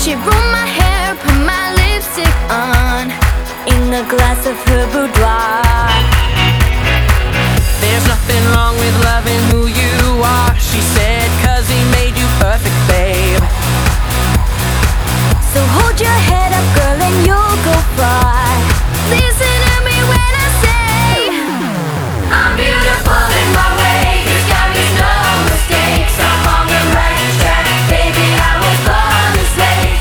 She ruined my hair, put my lipstick on in a glass of